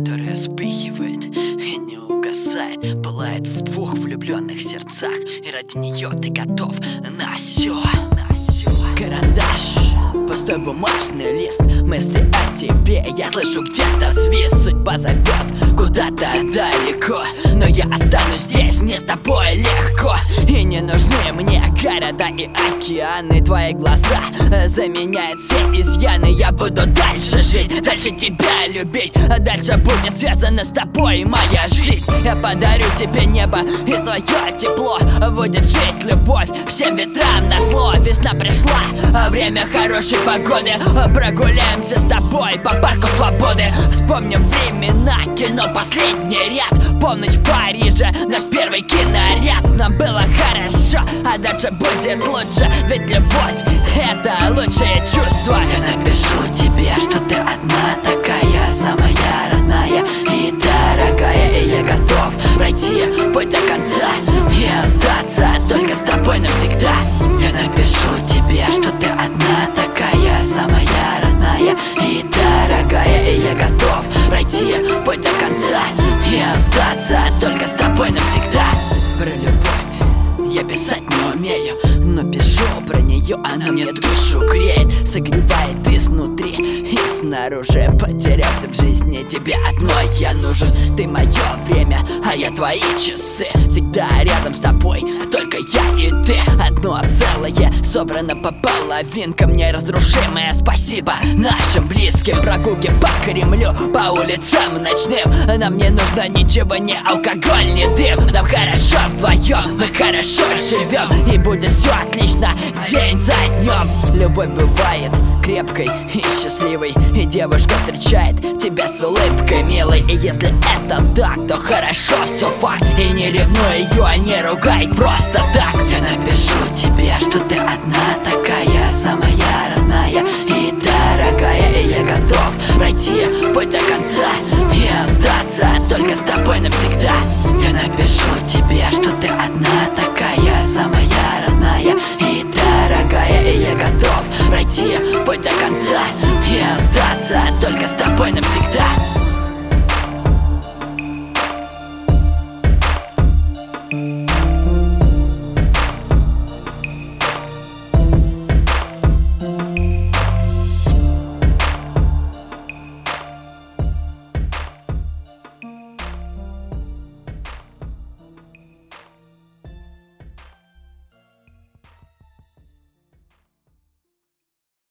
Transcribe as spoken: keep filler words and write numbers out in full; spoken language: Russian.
которая вспыхивает и не угасает, пылает в двух влюбленных сердцах, и ради нее ты готов на все. Карандаш, пустой бумажный лист, мысли о тебе я слышу где-то свист. Судьба зовет куда-то далеко, но я останусь здесь, мне с тобой легко. И не нужны мне города и океаны, твои глаза заменяют все изъяны. Я буду дальше жить, дальше тебя любить, а дальше будет связана с тобой моя жизнь. Я подарю тебе небо и свое тепло, будет жить любовь всем ветрам назло. Весна пришла, время хорошей погоды, прогуляемся с тобой по парку свободы. Вспомним времена, кино последний ряд, полночь в Париже, наш первый киноряд. Нам было хорошо, а дальше будет лучше, ведь любовь — это лучшее чувство. Я напишу тебе, что ты одна такая, самая родная и дорогая, и я готов пройти путь до конца и остаться только с тобой навсегда. Я напишу тебе, что ты одна такая, самая родная и дорогая, и я готов пройти путь до конца и остаться только с тобой навсегда. Про любовь я писать не умею, но пишу про нее, она мне душу греет, согревает изнутри и снаружи. Потеряться в жизни тебе одной я нужен. Ты мое время, а я твои часы. Всегда рядом с тобой, только я и ты. Одно целое, собрано по половинкам, неразрушимое. Спасибо нашим близким. Прогулки по Кремлю, по улицам ночным. Нам не нужно ничего, ни алкоголь, ни дым. Нам хорошо вдвоем, мы хорошо живем, и будет все отлично день за днем. Любовь бывает крепкой и счастливой, и девушка встречает тебя с улыбкой милой. И если это так, то хорошо, все факт. И не ревнуй ее, не ругай просто так. Я напишу тебе, что ты одна такая, самая родная и дорогая, и я готов пройти путь до конца и остаться только с тобой навсегда. Я напишу тебе, что ты одна